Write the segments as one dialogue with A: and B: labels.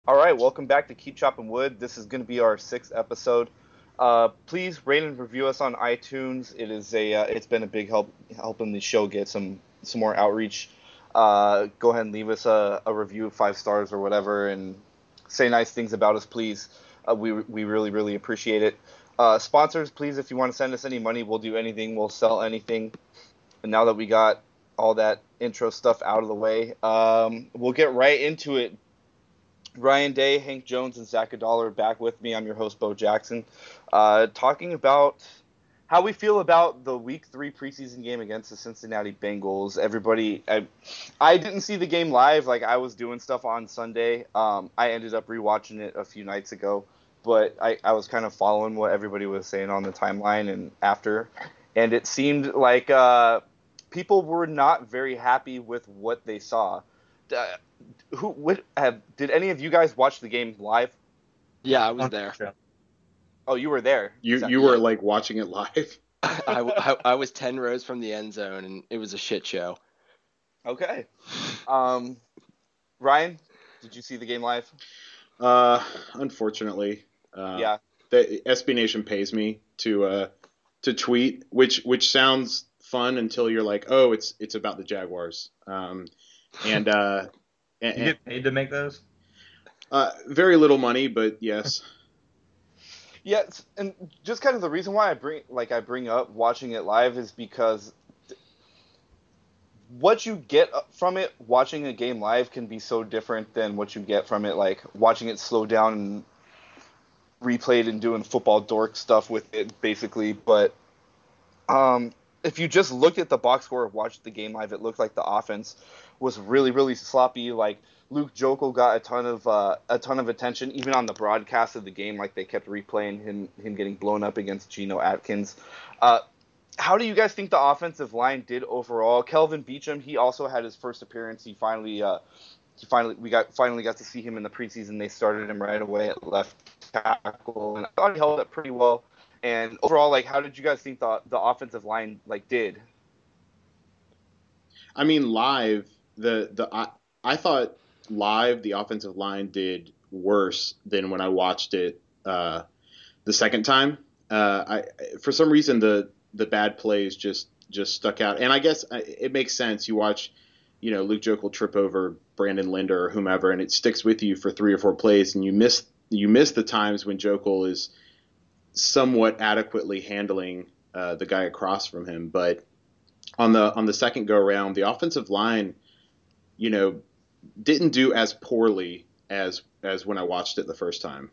A: All right, welcome back to Keep Chopping Wood. This is going to be our sixth episode. Please rate and review us on iTunes. It's been a big help helping the show get some more outreach. Go ahead and leave us a review of 5 stars or whatever, and say nice things about us, please. We really appreciate it. Sponsors, please, if you want to send us any money, we'll do anything. We'll sell anything. And now that we got all that intro stuff out of the way, we'll get right into it. Ryan Day, Hank Jones, and Zach Adala are back with me. I'm your host, Bo Jackson, talking about how we feel about the Week 3 preseason game against the Cincinnati Bengals. I didn't see the game live. Like, I was doing stuff on Sunday. I ended up rewatching it a few nights ago, but I was kind of following what everybody was saying on the timeline and after, and it seemed like people were not very happy with what they saw. Uh, did any of you guys watch the game live?
B: Yeah, I was there.
C: Unfortunately.
A: Oh, you were there.
D: You
B: Yeah,
D: were like watching it live.
B: I was 10 rows from the end zone, and it was a shit show.
A: Okay. Um, Ryan, did you see the game live?
D: Unfortunately, uh,
A: Yeah.
D: the SB Nation pays me to tweet, which sounds fun until you're like, oh, it's about the Jaguars. And and,
C: You
D: and
C: get paid to make those?
D: very little money, but yes.
A: Yeah, and just kind of the reason why I bring up watching it live is because what you get from it watching a game live can be so different than what you get from it like watching it slow down and replayed and doing football dork stuff with it basically. But Um, if you just looked at the box score and watched the game live, it looked like the offense was really sloppy. Like Luke Jokel got a ton of attention, even on the broadcast of the game. Like they kept replaying him getting blown up against Geno Atkins. Uh, how do you guys think the offensive line did overall? Kelvin Beachum, he also had his first appearance. He finally got to see him in the preseason. They started him right away at left tackle, and I thought he held up pretty well. And overall, like, how did you guys think the offensive line like did?
D: I mean, live I thought live the offensive line did worse than when I watched it the second time. I For some reason the bad plays just stuck out, and I guess it makes sense. You watch, Luke Jokel trip over Brandon Linder or whomever, and it sticks with you for 3 or 4 plays, and you miss the times when Jokel is somewhat adequately handling the guy across from him. But on the second go around, the offensive line, you know, didn't do as poorly as when I watched it the first time.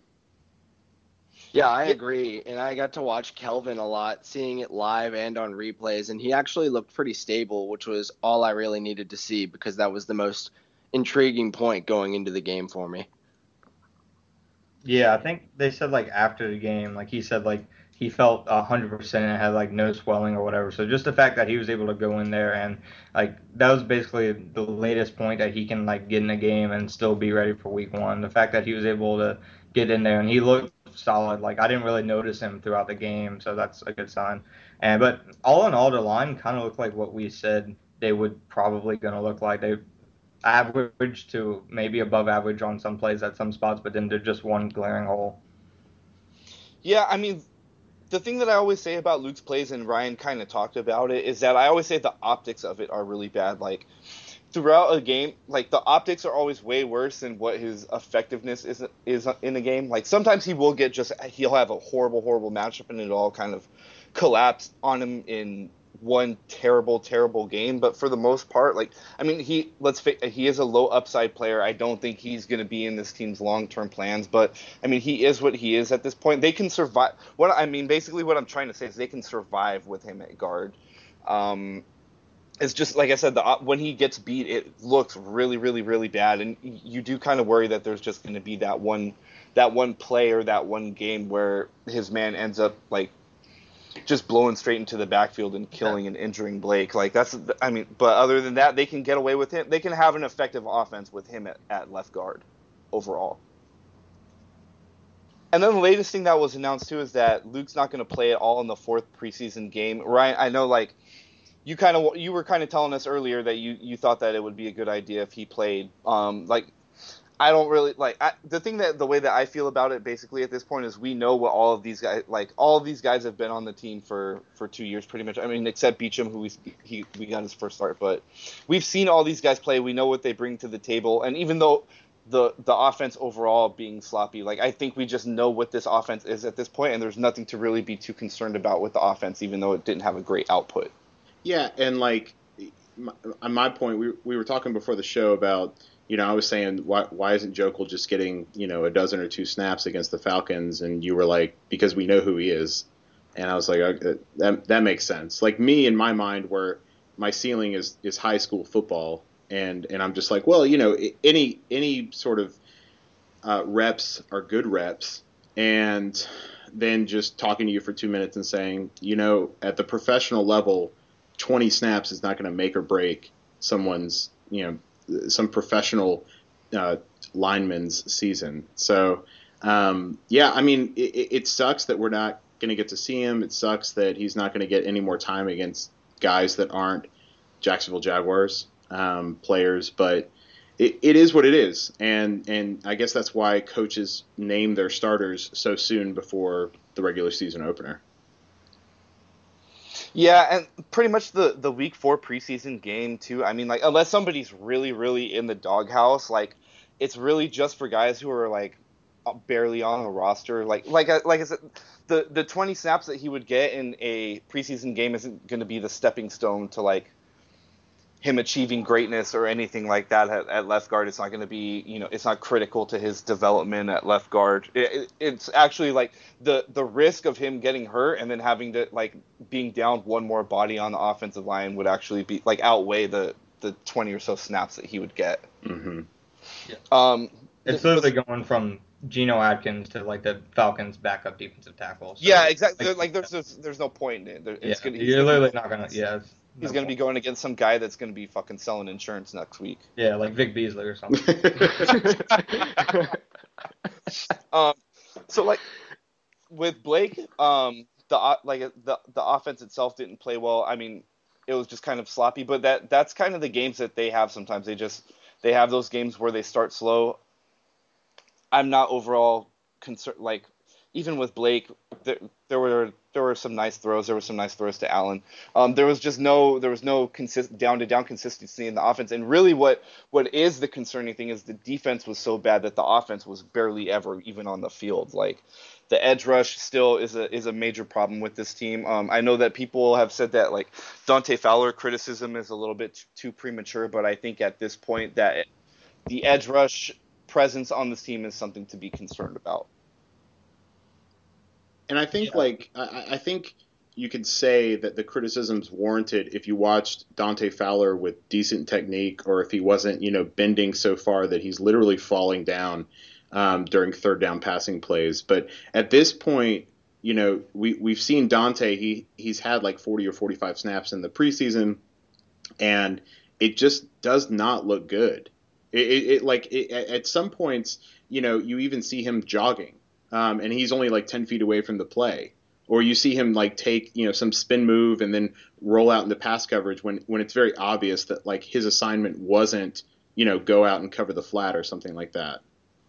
B: Yeah, I
A: Yeah,
B: agree. And I got to watch Kelvin a lot, seeing it live and on replays, and he actually looked pretty stable, which was all I really needed to see because that was the most intriguing point going into the game for me.
C: Yeah, I think they said like after the game, like he said like he felt 100% and had like no swelling or whatever. So just the fact that he was able to go in there and like that was basically the latest point that he can like get in the game and still be ready for week one. The fact that he was able to get in there and he looked solid. Like I didn't really notice him throughout the game, so that's a good sign. And but all in all, the line kind of looked like what we said they would probably gonna look like. They average to maybe above average on some plays at some spots, but then there's just one glaring hole.
A: yeah. I mean, the thing that I always say about Luke's plays, and Ryan kind of talked about it, is that I always say the optics of it are really bad. Like throughout a game, like the optics are always way worse than what his effectiveness is in a game. Like sometimes he'll have a horrible matchup and it'll all kind of collapse on him in one terrible game. But for the most part, like I mean, he is a low upside player. I don't think he's going to be in this team's long term plans. But I mean, he is what he is at this point. They can survive. Basically, what I'm trying to say is they can survive with him at guard. Um, it's just like I said, when he gets beat, it looks really bad, and you do kind of worry that there's just going to be that one play or that one game where his man ends up like just blowing straight into the backfield and
C: Yeah.
A: killing and injuring Blake. Like but other than that, they can get away with him. They can have an effective offense with him at left guard overall. And then the latest thing that was announced too is that Luke's not going to play at all in the fourth preseason game. Ryan, I know like you were kind of telling us earlier that you thought that it would be a good idea if he played. Like I don't really like the way that I feel about it basically at this point is we know what all of these guys have been on the team for 2 years pretty much. I mean, except Beecham, who we got his first start, but we've seen all these guys play. We know what they bring to the table, and even though the offense overall being sloppy, like I think we just know what this offense is at this point, and there's nothing to really be too concerned about with the offense, even though it didn't have a great output.
D: Yeah, and like on my point, we were talking before the show about. I was saying, why isn't Jokel just getting, a dozen or two snaps against the Falcons? And you were like, because we know who he is. And I was like, okay, that makes sense. Like me, in my mind, where my ceiling is high school football, and I'm just like, well, any sort of reps are good reps. And then just talking to you for 2 minutes and saying, at the professional level, 20 snaps is not going to make or break someone's, some professional lineman's season. So, I mean, it sucks that we're not going to get to see him. It sucks that he's not going to get any more time against guys that aren't Jacksonville Jaguars players. But it is what it is, and I guess that's why coaches name their starters so soon before the regular season opener.
A: Yeah, and pretty much the week 4 preseason game too. I mean, like unless somebody's really, really in the doghouse, like it's really just for guys who are like barely on the roster. Like I said, the 20 snaps that he would get in a preseason game isn't going to be the stepping stone to like him achieving greatness or anything like that at left guard. It's not going to be, it's not critical to his development at left guard. It's actually like the risk of him getting hurt and then having to like being down one more body on the offensive line would actually be like outweigh the 20 or so snaps that he would get.
D: Mm-hmm.
C: Yeah. It's literally going from Geno Atkins to like the Falcons' backup defensive tackle. So
A: yeah, exactly. Like there's no point in it.
C: You're literally not gonna. Yeah.
A: He's going to be going against some guy that's going to be fucking selling insurance next week.
C: Yeah, like Vic Beasley or something.
A: So like with Blake, the offense itself didn't play well. I mean, it was just kind of sloppy. But that's kind of the games that they have sometimes. They have those games where they start slow. I'm not overall concerned. Like even with Blake, there were some nice throws. There were some nice throws to Allen. There was no down to down consistency in the offense. And really, what is the concerning thing is the defense was so bad that the offense was barely ever even on the field. Like the edge rush still is a major problem with this team. I know that people have said that like Dante Fowler criticism is a little bit too premature, but I think at this point that the edge rush presence on this team is something to be concerned about.
D: And I think I think you could say that the criticism's warranted if you watched Dante Fowler with decent technique, or if he wasn't, bending so far that he's literally falling down during third down passing plays. But at this point, we've seen Dante. He's had like 40 or 45 snaps in the preseason, and it just does not look good. At some points, you even see him jogging. And he's only like 10 feet away from the play. Or you see him like take, some spin move and then roll out into pass coverage when it's very obvious that like his assignment wasn't, go out and cover the flat or something like that.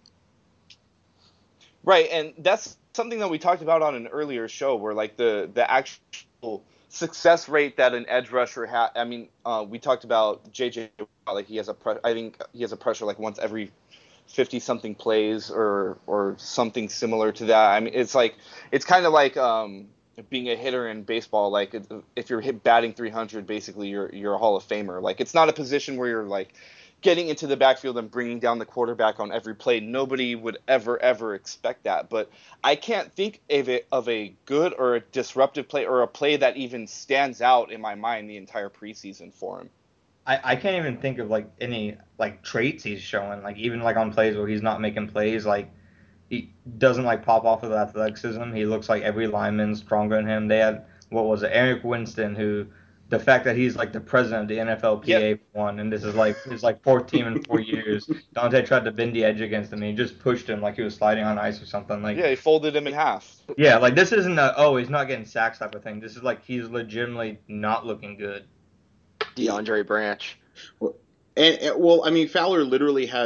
A: Right, and that's something that we talked about on an earlier show where like the actual success rate that an edge rusher had. I mean, we talked about JJ, like I think he has a pressure like once every 50-something plays or something similar to that. I mean, it's kind of like being a hitter in baseball. Like if you're batting 300, basically you're a Hall of Famer. Like it's not a position where you're like getting into the backfield and bringing down the quarterback on every play. Nobody would ever expect that. But I can't think of a good or a disruptive play or a play that even stands out in my mind the entire preseason for him.
C: I can't even think of like any like traits he's showing, like even like on plays where he's not making plays, like he doesn't like pop off with athleticism. He looks like every lineman stronger than him. They had Eric Winston, who the fact that he's like the president of the NFLPA won, and this is like his like fourth team in 4 years. Dante tried to bend the edge against him, and he just pushed him like he was sliding on ice or something. Like
A: he folded him in half.
C: Yeah, like this isn't he's not getting sacks type of thing. This is like he's legitimately not looking good.
B: DeAndre Branch.
D: I mean, Fowler literally has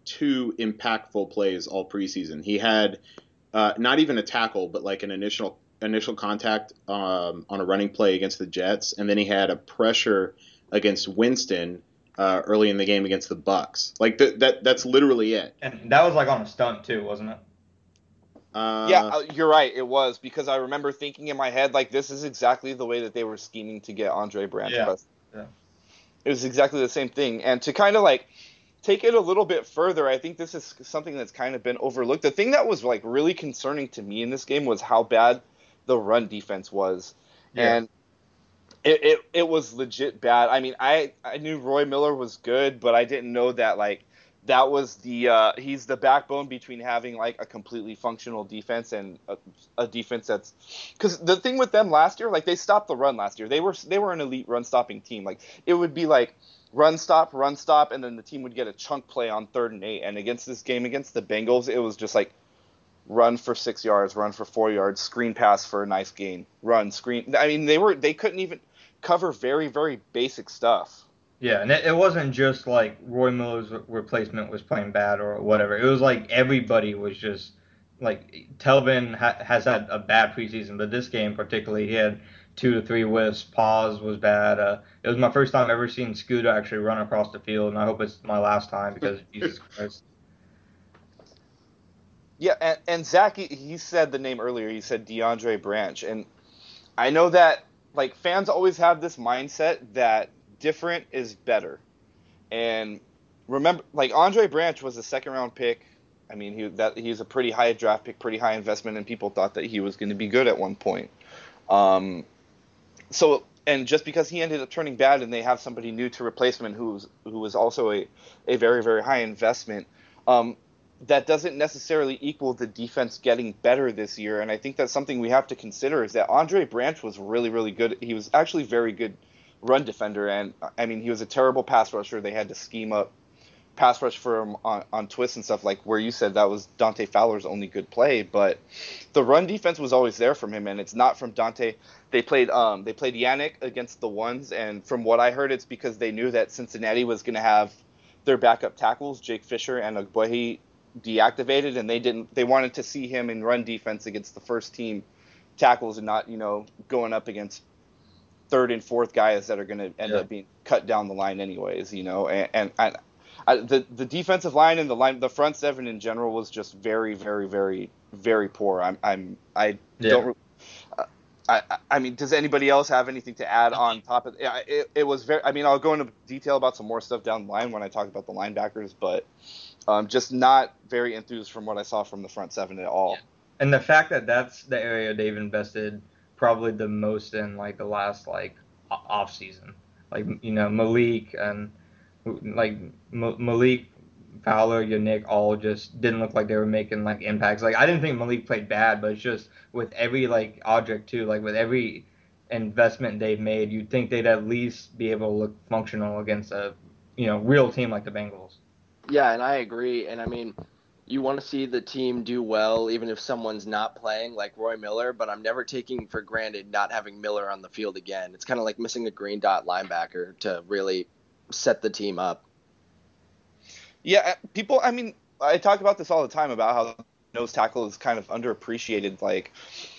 D: two impactful plays all preseason. He had not even a tackle, but like an initial contact on a running play against the Jets, and then he had a pressure against Winston early in the game against the Bucks. Like that's literally it.
C: And that was like on a stunt too, wasn't it?
A: Yeah, you're right. It was, because I remember thinking in my head, like, this is exactly the way that they were scheming to get Andre Branch.
C: Yeah.
A: It was exactly the same thing. And to kind of like take it a little bit further, I think this is something that's kind of been overlooked. The thing that was like really concerning to me in this game was how bad the run defense was.
C: Yeah.
A: And it was legit bad. I mean, I knew Roy Miller was good, but I didn't know that like that was he's the backbone between having like a completely functional defense and a defense that's, because the thing with them last year, like they stopped the run last year. They were an elite run stopping team. Like it would be like run stop, and then the team would get a chunk play on 3rd and 8. And against this game against the Bengals, it was just like run for 6 yards, run for 4 yards, screen pass for a nice gain, run, screen. I mean, they couldn't even cover very, very basic stuff.
C: Yeah, and it wasn't just like Roy Miller's replacement was playing bad or whatever. It was like everybody was just like Telvin has had a bad preseason, but this game particularly, he had 2 to 3 whiffs. Pause was bad. It was my first time ever seeing Scooter actually run across the field, and I hope it's my last time because Jesus Christ.
A: Yeah, and Zach, he said the name earlier. He said DeAndre Branch, and I know that like fans always have this mindset that different is better. And remember, like Andre Branch was a 2nd-round pick. I mean, he's a pretty high draft pick, pretty high investment, and people thought that he was going to be good at one point. So, and just because he ended up turning bad, and they have somebody new to replace him, who was also a very, very high investment, that doesn't necessarily equal the defense getting better this year. And I think that's something we have to consider, is that Andre Branch was really, really good. He was actually very good run defender, and I mean, he was a terrible pass rusher. They had to scheme up pass rush for him on twists and stuff, like where you said that was Dante Fowler's only good play, but the run defense was always there from him, and it's not from Dante. They played Yannick against the ones, and from what I heard, it's because they knew that Cincinnati was going to have their backup tackles, Jake Fisher and Ogbuehi, deactivated, and they wanted to see him in run defense against the first team tackles and not, going up against 3rd and 4th guys that are going to end up being cut down the line anyways, and the defensive line and the front 7 in general was just very, very, very, very poor. I mean, does anybody else have anything to add on top of it? It was very, I mean, I'll go into detail about some more stuff down the line when I talk about the linebackers, but just not very enthused from what I saw from the front 7 at all.
C: Yeah. And the fact that that's the area they've invested probably the most in like the last like off season, like Malik and like Malik, Fowler, Yannick all just didn't look like they were making like impacts. Like I didn't think Malik played bad, but it's just with every like object too, like with every investment they've made, you'd think they'd at least be able to look functional against a real team like the Bengals.
B: Yeah, and I agree. And I mean, you want to see the team do well, even if someone's not playing, like Roy Miller, but I'm never taking for granted not having Miller on the field again. It's kind of like missing a green dot linebacker to really set the team up.
A: Yeah, people, I mean, I talk about this all the time about how nose tackle is kind of underappreciated. Like,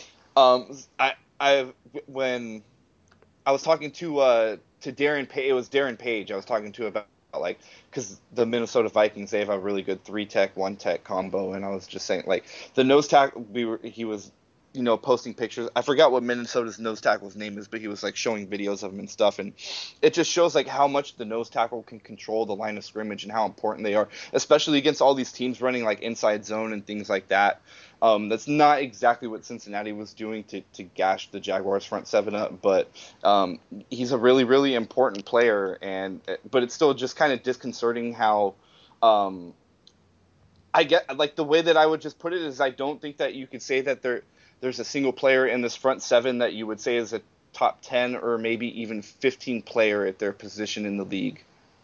A: when I was talking to Darren Page, it was Darren Page I was talking to about, like, because the Minnesota Vikings, they have a really good 3-tech, 1-tech combo, and I was just saying, like, the nose tackle, he was, posting pictures. I forgot what Minnesota's nose tackle's name is, but he was, like, showing videos of him and stuff, and it just shows, like, how much the nose tackle can control the line of scrimmage and how important they are, especially against all these teams running, like, inside zone and things like that. That's not exactly what Cincinnati was doing to gash the Jaguars front 7 up, but he's a really, really important player, but it's still just kind of disconcerting how I get, like, the way that I would just put it is I don't think that you could say that there's a single player in this front 7 that you would say is a top 10 or maybe even 15 player at their position in the league.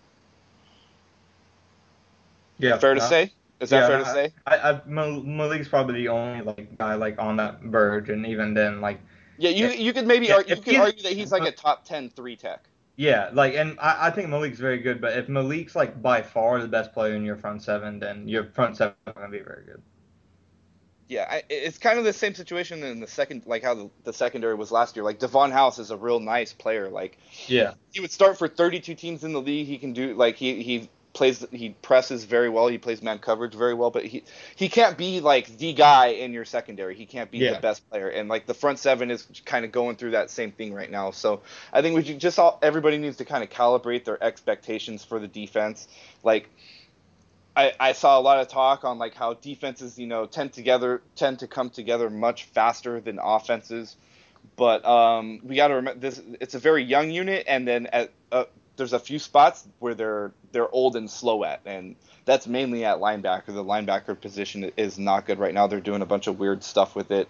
C: Yeah,
A: fair to say? Is that fair to say?
C: Malik's probably the only like guy like on that verge, and even then, like
A: you could maybe argue that he's like a top 10 3-tech.
C: Yeah, like, and I think Malik's very good, but if Malik's like by far the best player in your front seven, then your front seven is gonna be very good.
A: Yeah, it's kind of the same situation in the second, like how the secondary was last year. Like Devon House is a real nice player. Like
C: Yeah,
A: he would start for 32 teams in the league. He can do like he presses very well. He plays man coverage very well, but he can't be like the guy in your secondary. He can't be the
C: yeah.
A: best player. And like the front seven is kind of going through that same thing right now. So I think we should just everybody needs to kind of calibrate their expectations for the defense. Like I saw a lot of talk on like how defenses, tend to come together much faster than offenses. But we got to remember this. It's a very young unit, and then there's a few spots where they're old and slow at, and that's mainly at linebacker. The linebacker position is not good right now. They're doing a bunch of weird stuff with it.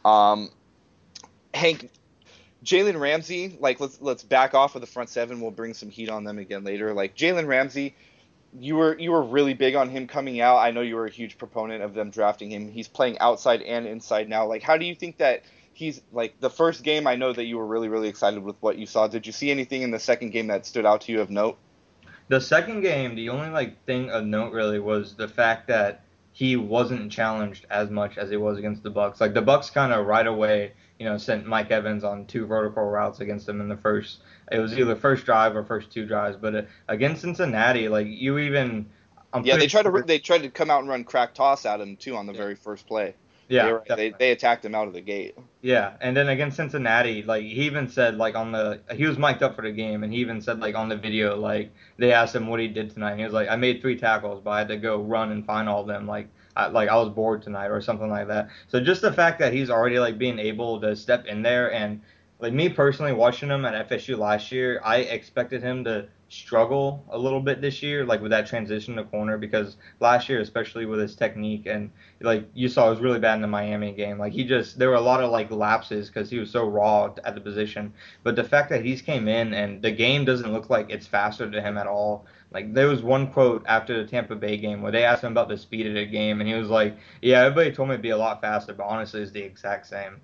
A: Hank, Jalen Ramsey, like let's back off of the front seven. We'll bring some heat on them again later. Like Jalen Ramsey, you were really big on him coming out. I know you were a huge proponent of them drafting him. He's playing outside and inside now. Like, how do you think that he's like the first game? I know that you were really, really excited with what you saw. Did you see anything in the second game that stood out to you of note?
C: The second game, the only like thing of note really was the fact that he wasn't challenged as much as he was against the Bucks. Like the Bucks kind of right away, sent Mike Evans on two vertical routes against him in the first. It was either first drive or first two drives. But against Cincinnati, like you even, I'm
A: Yeah,
C: pretty sure.
A: they tried to come out and run crack toss at him too on the very first play.
C: Yeah,
A: They attacked him out of the gate.
C: yeah, and then against Cincinnati, like he even said like he was mic'd up for the game, and he even said like on the video, like they asked him what he did tonight, and he was like, I made three tackles, but I had to go run and find all of them, like I was bored tonight or something like that. So just the fact that he's already like being able to step in there, and like me personally watching him at FSU last year, I expected him to struggle a little bit this year, like with that transition to corner, because last year, especially with his technique, and like you saw, it was really bad in the Miami game. Like there were a lot of like lapses because he was so raw at the position. But the fact that he's came in and the game doesn't look like it's faster to him at all. Like there was one quote after the Tampa Bay game where they asked him about the speed of the game, and he was like, "Yeah, everybody told me it'd be a lot faster, but honestly, it's the exact same."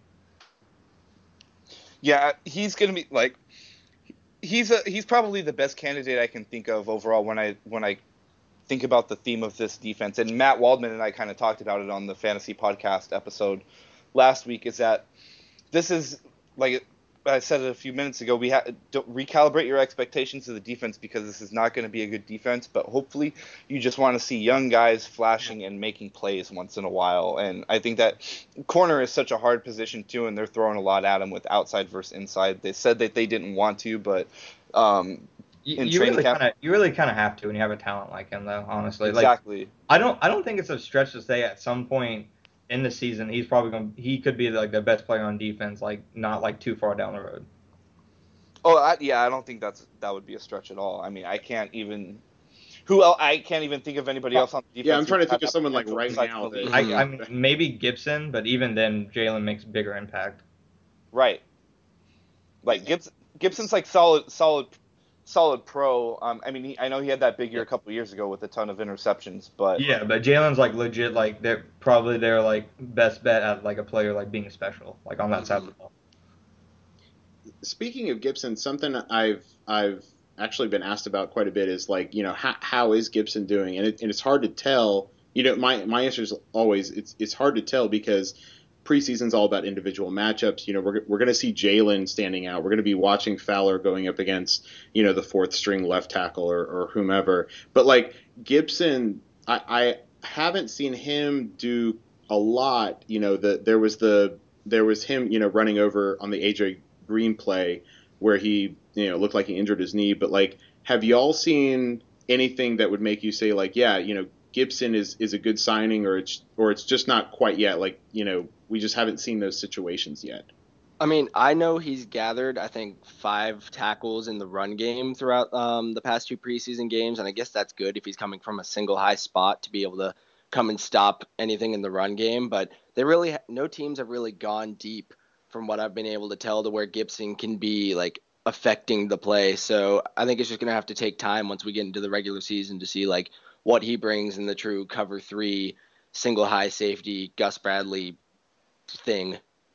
A: Yeah, he's gonna be like he's probably the best candidate I can think of overall when I think about the theme of this defense. And Matt Waldman and I kind of talked about it on the fantasy podcast episode last week. Is that this is like I said it a few minutes ago. We have to recalibrate your expectations of the defense because this is not going to be a good defense. But hopefully, you just want to see young guys flashing and making plays once in a while. And I think that corner is such a hard position too, and they're throwing a lot at him with outside versus inside. They said that they didn't want to, but
C: You really kind of have to when you have a talent like him, though. Honestly,
A: exactly.
C: Like, I don't think it's a stretch to say at some point in the season he could be like the best player on defense, like not like too far down the road.
A: Oh, I don't think that would be a stretch at all. I mean, I can't even think of anybody else on the defense.
D: Yeah, I'm trying to think of someone like right now.
C: I mean, maybe Gibson, but even then, Jalen makes bigger impact.
A: Right. Like Gibson's like solid pro. I mean, I know he had that big year a couple years ago with a ton of interceptions, but
C: yeah, but Jalen's like legit, like they're probably their like best bet at like a player like being special, like on that side of the ball.
D: Speaking of Gibson, something I've actually been asked about quite a bit is like, how is Gibson doing? And it's hard to tell. My answer is always it's hard to tell because preseason's all about individual matchups. We're going to see Jalen standing out. We're going to be watching Fowler going up against, the fourth string left tackle or whomever. But like Gibson, I haven't seen him do a lot. There was him, running over on the AJ Green play where he, looked like he injured his knee. But like, have y'all seen anything that would make you say like, yeah, Gibson is a good signing, or it's just not quite yet? Like, we just haven't seen those situations yet.
B: I mean, I know he's gathered, I think, 5 tackles in the run game throughout the past 2 preseason games, and I guess that's good if he's coming from a single high spot to be able to come and stop anything in the run game. But no teams have really gone deep from what I've been able to tell to where Gibson can be like affecting the play. So I think it's just going to have to take time once we get into the regular season to see like what he brings in the true cover 3 single high safety Gus Bradley thing.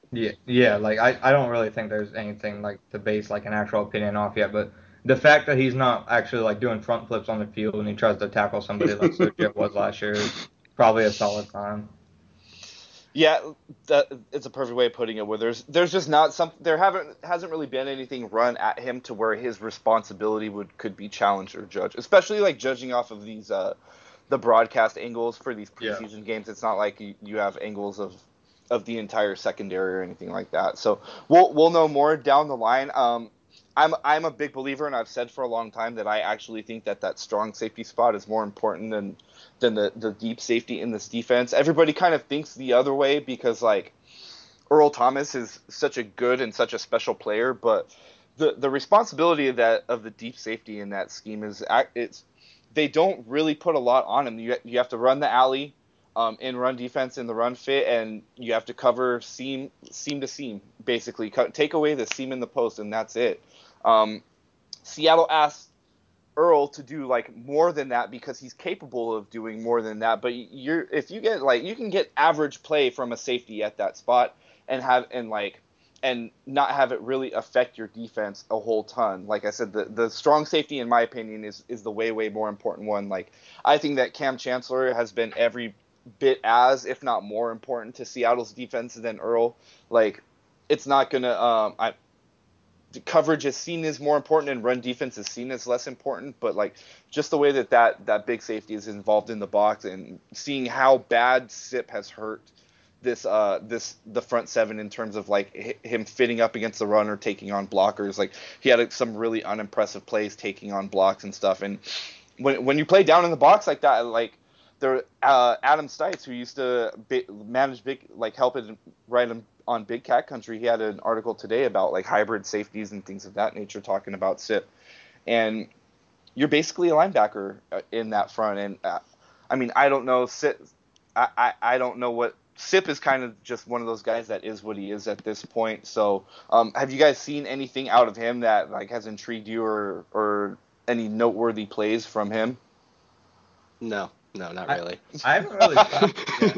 C: Yeah, like I don't really think there's anything like to base like an actual opinion off yet, but the fact that he's not actually like doing front flips on the field and he tries to tackle somebody like Sergio was last year is probably a solid sign.
A: Yeah, that it's a perfect way of putting it. Where there's just not some there haven't hasn't really been anything run at him to where his responsibility could be challenged or judged, especially like judging off of these the broadcast angles for these
C: Yeah.
A: preseason games. It's not like you have angles of the entire secondary or anything like that. So we'll know more down the line. I'm a big believer, and I've said for a long time that I actually think that strong safety spot is more important than the deep safety in this defense. Everybody kind of thinks the other way because like Earl Thomas is such a good and such a special player, but the responsibility of the deep safety in that scheme is it's they don't really put a lot on him. You have to run the alley, in run defense in the run fit, and you have to cover seam to seam basically. Take away the seam in the post, and that's it. Seattle asked Earl to do like more than that because he's capable of doing more than that. But if you get like you can get average play from a safety at that spot and not have it really affect your defense a whole ton. Like I said, the strong safety in my opinion is the way more important one. Like I think that Cam Chancellor has been every bit as if not more important to Seattle's defense than Earl. Like it's not gonna coverage is seen as more important and run defense is seen as less important, but like just the way that big safety is involved in the box and seeing how bad Sip has hurt the front seven in terms of like him fitting up against the run or taking on blockers. Like he had some really unimpressive plays taking on blocks and stuff. And when you play down in the box like that, like there Adam Stites, who used to manage big, like help it write him on Big Cat Country, he had an article today about like hybrid safeties and things of that nature, talking about Sip. And you're basically a linebacker in that front. And I mean, I don't know Sip. I don't know what Sip is. Kind of just one of those guys that is what he is at this point. So, have you guys seen anything out of him that like has intrigued you or any noteworthy plays from him?
B: No, not really.
C: I haven't really seen. Yeah.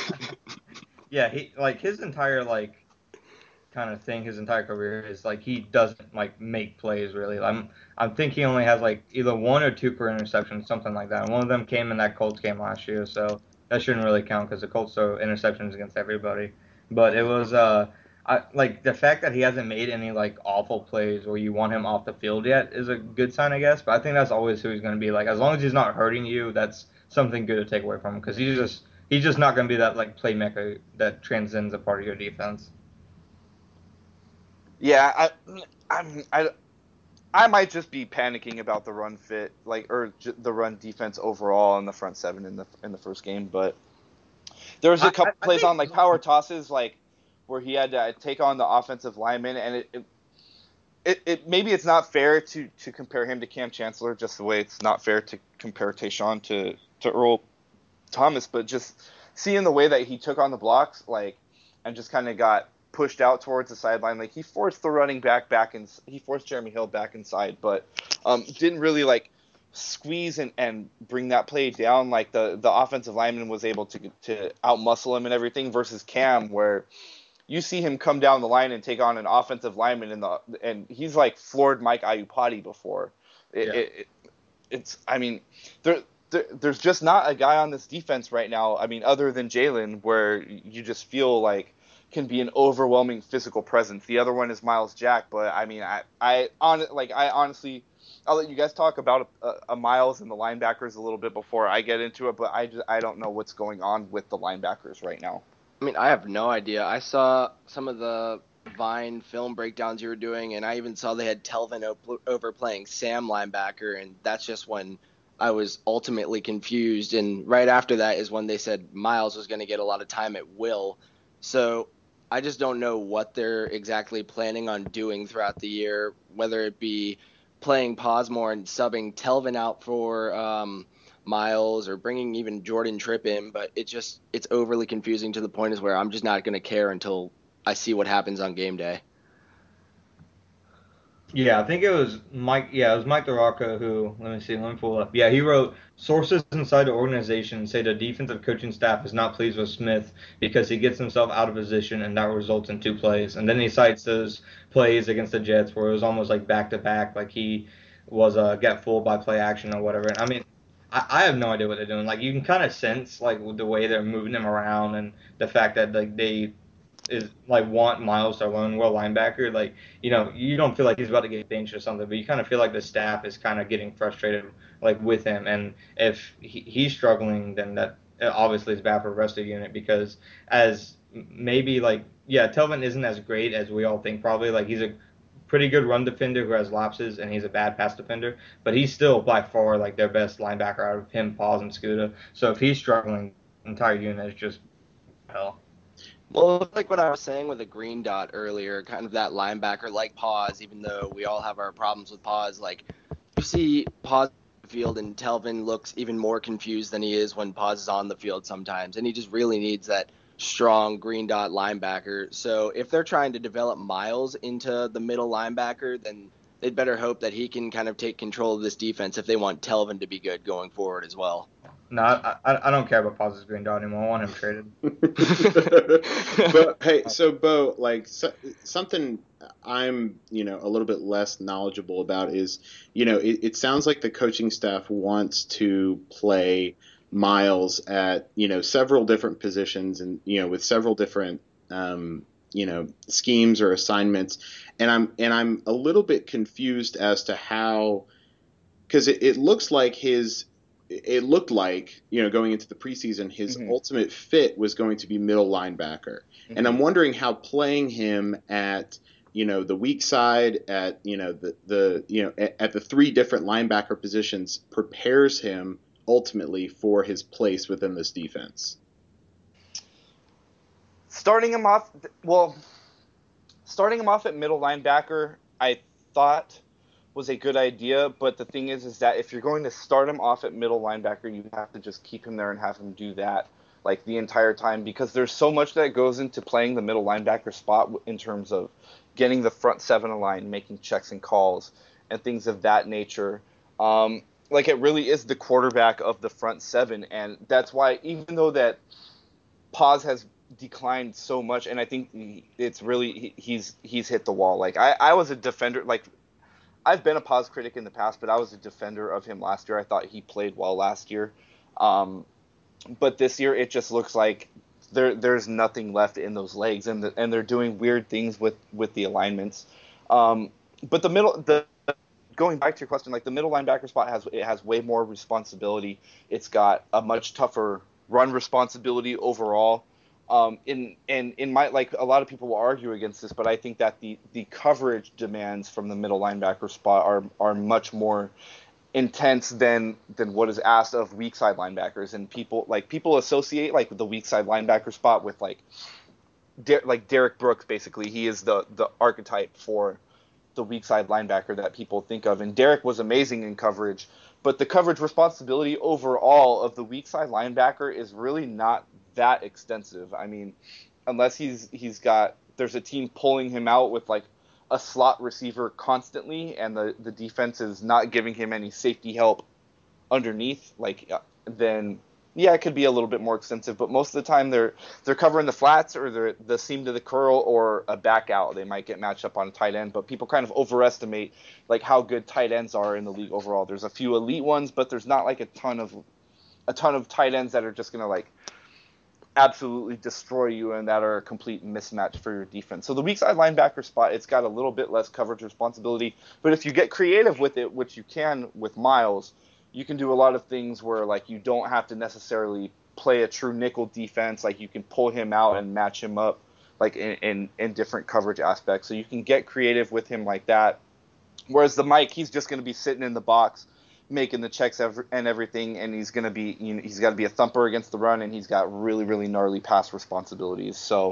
C: Yeah, he like his entire like kind of thing, his entire career is like he doesn't like make plays really. I'm thinking he only has like either one or two per interception, something like that. And one of them came in that Colts game last year, so that shouldn't really count because the Colts throw interceptions against everybody. But it was I like the fact that he hasn't made any like awful plays where you want him off the field yet is a good sign, I guess. But I think that's always who he's going to be. Like as long as he's not hurting you, that's something good to take away from him because he's just not going to be that like playmaker that transcends a part of your defense.
A: Yeah, I might just be panicking about the run fit, like the run defense overall in the front seven in the first game. But there was a couple
C: I
A: plays
C: think
A: on like power tosses, like where he had to take on the offensive lineman, and it maybe it's not fair to compare him to Cam Chancellor, just the way it's not fair to compare Tayshaun to Earl Thomas, but just seeing the way that he took on the blocks, like, and just kind of got pushed out towards the sideline, like he forced the running back and he forced Jeremy Hill back inside, but didn't really like squeeze and bring that play down. Like the offensive lineman was able to outmuscle him and everything versus Cam, where you see him come down the line and take on an offensive lineman and he's like floored Mike Iupati before.
C: Yeah.
A: It's I mean there's just not a guy on this defense right now. I mean, other than Jalen, where you just feel like can be an overwhelming physical presence. The other one is Miles Jack, but I mean, I honestly, I'll let you guys talk about a Miles and the linebackers a little bit before I get into it. But I don't know what's going on with the linebackers right now.
B: I mean, I have no idea. I saw some of the Vine film breakdowns you were doing, and I even saw they had Telvin overplaying Sam linebacker, and that's just when I was ultimately confused. And right after that is when they said Miles was going to get a lot of time at will. So I just don't know what they're exactly planning on doing throughout the year, whether it be playing Posmore and subbing Telvin out for Miles or bringing even Jordan Tripp in. But it's overly confusing to the point is where I'm just not going to care until I see what happens on game day.
C: Yeah, I think it was Mike. Yeah, it was Mike DeRocco who. Let me see. Let me pull it up. Yeah, he wrote sources inside the organization say the defensive coaching staff is not pleased with Smith because he gets himself out of position and that results in 2 plays. And then he cites those plays against the Jets where it was almost like back to back, like he was get fooled by play action or whatever. And I mean, I have no idea what they're doing. Like you can kind of sense like the way they're moving him around and the fact that like they is like want Miles to learn well linebacker. Like you don't feel like he's about to get benched or something, but you kind of feel like the staff is kind of getting frustrated like with him. And if he's struggling, then that obviously is bad for the rest of the unit because as maybe like yeah, Telvin isn't as great as we all think probably. Like he's a pretty good run defender who has lapses, and he's a bad pass defender, but he's still by far like their best linebacker out of him, Paws, and Scooter. So if he's struggling, the entire unit is just hell.
B: Well, like what I was saying with the green dot earlier, kind of that linebacker like Pause, even though we all have our problems with Pause, like you see Pause on the field and Telvin looks even more confused than he is when Pause is on the field sometimes, and he just really needs that strong green dot linebacker. So if they're trying to develop Miles into the middle linebacker, then they'd better hope that he can kind of take control of this defense if they want Telvin to be good going forward as well.
C: No, I don't care about Paz's green dot anymore. I want him traded.
D: But hey, so Bo, like something I'm a little bit less knowledgeable about is it sounds like the coaching staff wants to play Miles at several different positions and with several different schemes or assignments, and I'm a little bit confused as to how, because it looks like it looked like, going into the preseason, his ultimate fit was going to be middle linebacker. And I'm wondering how playing him at, the weak side, at, at the three different linebacker positions prepares him ultimately for his place within this defense.
A: Starting him off at middle linebacker, I thought was a good idea, but the thing is that if you're going to start him off at middle linebacker, you have to just keep him there and have him do that like the entire time, because there's so much that goes into playing the middle linebacker spot in terms of getting the front seven aligned, making checks and calls, and things of that nature. Like it really is the quarterback of the front seven, and that's why even though that Paz has declined so much, and I think it's really he's hit the wall. Like I was a defender, like I've been a Paz critic in the past, but I was a defender of him last year. I thought he played well last year. But this year it just looks like there's nothing left in those legs, and they're doing weird things with the alignments. But going back to your question, like the middle linebacker spot has way more responsibility. It's got a much tougher run responsibility overall. In my, like, a lot of people will argue against this, but I think that the coverage demands from the middle linebacker spot are much more intense than what is asked of weak side linebackers. And people associate like the weak side linebacker spot with like Derek Brooks. Basically, he is the archetype for the weak side linebacker that people think of. And Derek was amazing in coverage, but the coverage responsibility overall of the weak side linebacker is really not that extensive. I mean, unless there's a team pulling him out with like a slot receiver constantly, and the defense is not giving him any safety help underneath, like then yeah, it could be a little bit more extensive. But most of the time they're covering the flats or the seam to the curl or a back out. They might get matched up on a tight end, but people kind of overestimate like how good tight ends are in the league overall. There's a few elite ones, but there's not like a ton of tight ends that are just gonna like absolutely destroy you and that are a complete mismatch for your defense. So the weak side linebacker spot, it's got a little bit less coverage responsibility, but if you get creative with it, which you can with Miles, you can do a lot of things where like you don't have to necessarily play a true nickel defense. Like you can pull him out and match him up like in different coverage aspects. So you can get creative with him like that. Whereas the Mike, he's just going to be sitting in the box making the checks and everything, and he's going to be, he's got to be a thumper against the run, and he's got really, really gnarly pass responsibilities. So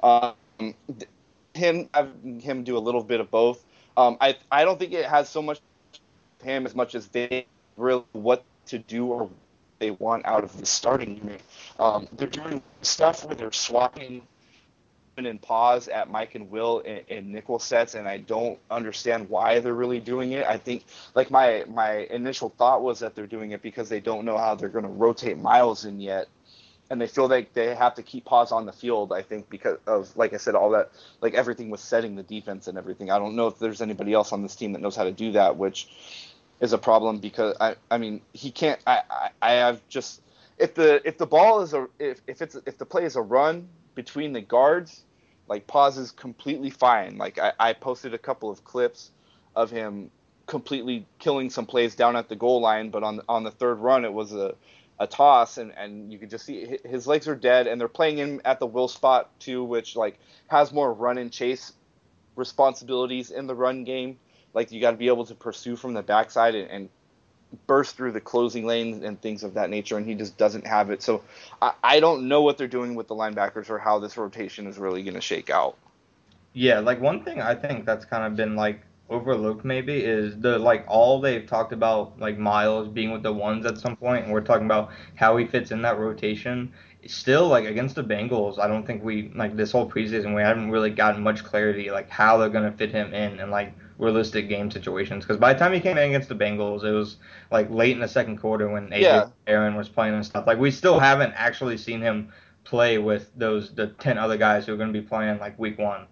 A: him do a little bit of both. I don't think it has so much him as much as they really what to do or what they want out of the starting unit. They're doing stuff where they're swapping and pause at Mike and Will in nickel sets, and I don't understand why they're really doing it. I think like my initial thought was that they're doing it because they don't know how they're going to rotate Miles in yet, and they feel like they have to keep pause on the field. I think because of, like I said, all that, like everything was setting the defense and everything. I don't know if there's anybody else on this team that knows how to do that, which is a problem because I mean he can't. I have just if the ball is if the play is a run between the guards, like pause is completely fine. Like I posted a couple of clips of him completely killing some plays down at the goal line, but on the third run it was a toss, and you could just see his legs are dead, and they're playing him at the will spot too, which like has more run and chase responsibilities in the run game. Like you got to be able to pursue from the backside and burst through the closing lanes and things of that nature, and he just doesn't have it. So I don't know what they're doing with the linebackers or how this rotation is really going to shake out.
C: Yeah, like one thing I think that's kind of been like overlooked maybe is the like all they've talked about like Miles being with the ones at some point, and we're talking about how he fits in that rotation. Still, like against the Bengals, I don't think we like this whole preseason we haven't really gotten much clarity like how they're gonna fit him in and like realistic game situations. Because by the time he came in against the Bengals, it was like late in the second quarter when AJ Aaron was playing and stuff. Like we still haven't actually seen him play with the 10 other guys who are going to be playing like week 1.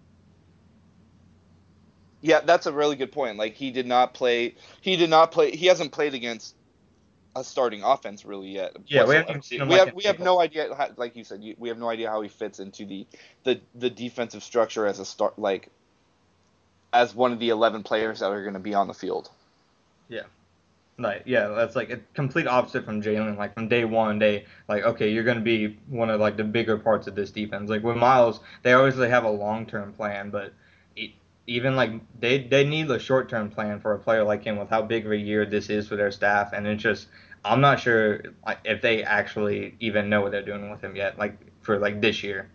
A: Yeah, that's a really good point. Like he did not play. He hasn't played against a starting offense really yet.
C: Yeah, we haven't even seen him.
A: We have no idea. How, like you said, we have no idea how he fits into the defensive structure as a start, like as one of the 11 players that are going to be on the field.
C: Yeah. Like, yeah, that's like a complete opposite from Jalen. Like from day one, okay, you're going to be one of like the bigger parts of this defense. Like with Miles, they always have a long-term plan, but even like they need a short-term plan for a player like him with how big of a year this is for their staff, and it's just I'm not sure if they actually even know what they're doing with him yet. Like for like this year.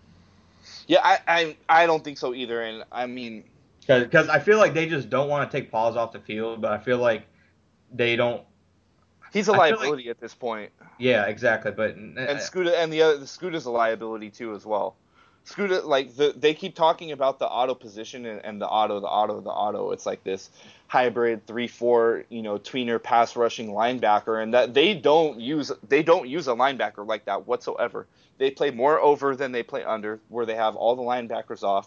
A: Yeah, I don't think so either, and I mean
C: because I feel like they just don't want to take Paws off the field, but I feel like they don't.
A: He's a liability at this point.
C: Yeah, exactly. But
A: and Scooter and the Scooter's a liability too as well. Scooter, like they keep talking about the auto position and the auto. It's like this hybrid 3-4, tweener pass rushing linebacker, and that they don't use a linebacker like that whatsoever. They play more over than they play under, where they have all the linebackers off.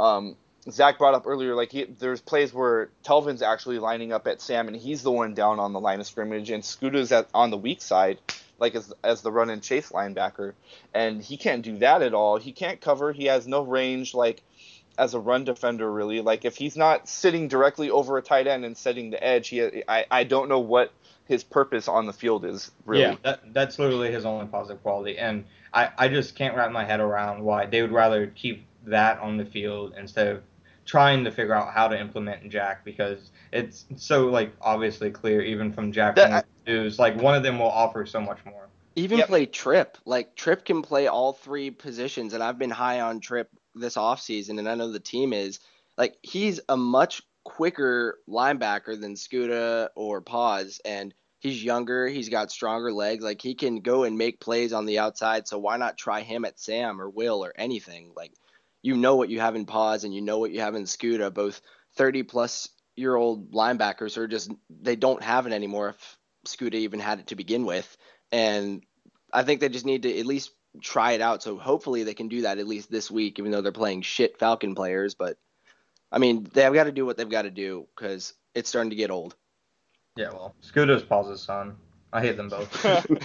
A: Zach brought up earlier, like there's plays where Telvin's actually lining up at Sam, and he's the one down on the line of scrimmage, and Scooter's on the weak side, like as the run and chase linebacker, and he can't do that at all. He can't cover. He has no range, like as a run defender, really. Like if he's not sitting directly over a tight end and setting the edge, I don't know what his purpose on the field is, really.
C: Yeah, that's literally his only positive quality, and I just can't wrap my head around why they would rather keep that on the field instead of trying to figure out how to implement Jack, because it's so like obviously clear even from Jack news, like one of them will offer so much more.
B: Even play Tripp. Like Tripp can play all three positions, and I've been high on Tripp this offseason, and I know the team is. Like he's a much quicker linebacker than Scooter or Paz, and he's younger, he's got stronger legs, like he can go and make plays on the outside, so why not try him at Sam or Will or anything? Like what you have in Paz and what you have in Scooter, both 30-plus-year-old linebackers are just they don't have it anymore if Scooter even had it to begin with. And I think they just need to at least try it out. So hopefully they can do that at least this week, even though they're playing shit Falcon players. But, I mean, they've got to do what they've got to do because it's starting to get old.
C: Yeah, well, Scooter's Paul's son. I hate them both.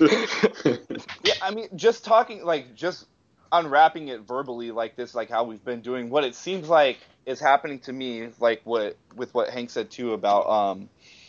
A: Yeah, I mean, just unwrapping it verbally like this, like how we've been doing, what it seems like is happening to me, like what Hank said too about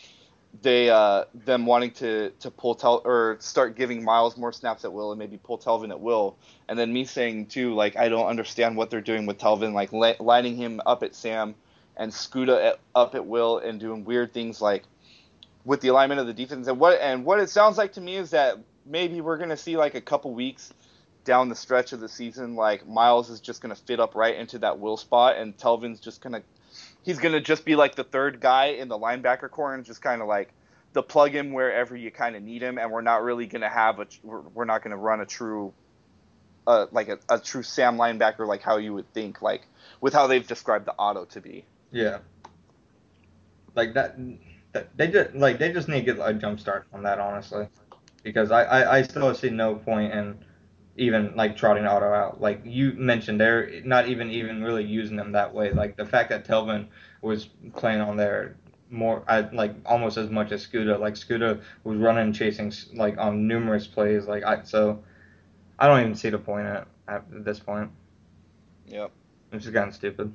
A: them wanting to pull or start giving Miles more snaps at will and maybe pull Telvin at will, and then me saying too, like I don't understand what they're doing with Telvin, like lining him up at Sam and Scooter up at will and doing weird things like with the alignment of the defense. And what it sounds like to me is that maybe we're gonna see like a couple weeks down the stretch of the season, like Miles is just gonna fit up right into that will spot, and Telvin's just gonna just be like the third guy in the linebacker core and just kind of like the plug in wherever you kind of need him, and we're not really gonna have we're not gonna run a true a true Sam linebacker, like how you would think, like with how they've described the Otto to be.
C: Yeah. Like that they just need to get a jump start on that, honestly, because I still see no point in even like trotting Otto out. Like you mentioned, they're not even really using him that way. Like the fact that Telvin was playing on there more, like almost as much as Scooter. Like Scooter was running, chasing like on numerous plays. So I don't even see the point at this point.
A: Yep.
C: It's just gotten stupid.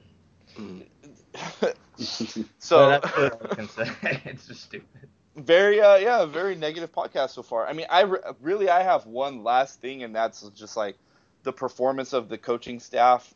A: So
C: that's really all I can say. It's just stupid.
A: Very very negative podcast so far. I mean, I have one last thing, and that's just like the performance of the coaching staff.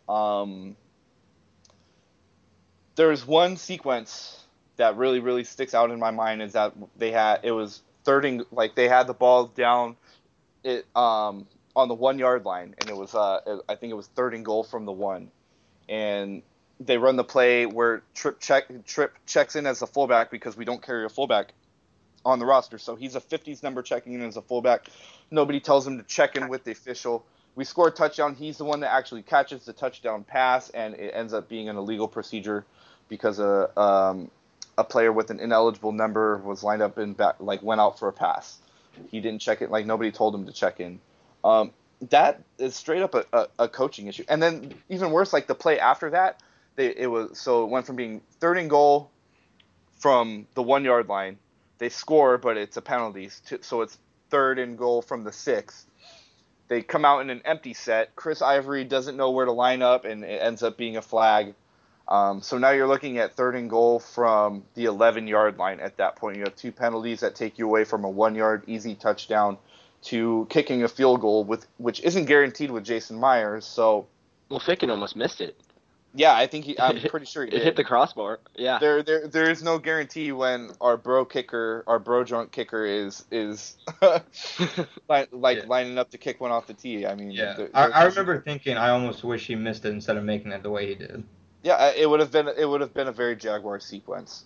A: There's one sequence that really sticks out in my mind, is that they had the ball down on the 1 yard line, and it was I think it was 3rd and goal from the 1, and they run the play where Tripp checks in as a fullback, because we don't carry a fullback on the roster. So he's a 50s number checking in as a fullback. Nobody tells him to check in with the official. We score a touchdown. He's the one that actually catches the touchdown pass, and it ends up being an illegal procedure because a player with an ineligible number was lined up and went out for a pass. He didn't check it. Like, nobody told him to check in. That is straight up a coaching issue. And then even worse, like the play after that, it went from being 3rd and goal from the 1 yard line. They score, but it's a penalty, so it's 3rd and goal from the 6. They come out in an empty set. Chris Ivory doesn't know where to line up, and it ends up being a flag. So now you're looking at 3rd and goal from the 11 yard line. At that point, you have 2 penalties that take you away from a 1 yard easy touchdown to kicking a field goal, which isn't guaranteed with Jason Myers. So,
B: well, Ficken almost missed it.
A: Yeah, I'm pretty sure he did.
B: It hit the crossbar. Yeah.
A: There is no guarantee when our bro drunk kicker is lining up to kick one off the tee. I mean,
C: yeah. I remember thinking I almost wish he missed it instead of making it the way he did.
A: Yeah, it would have been a very Jaguar sequence.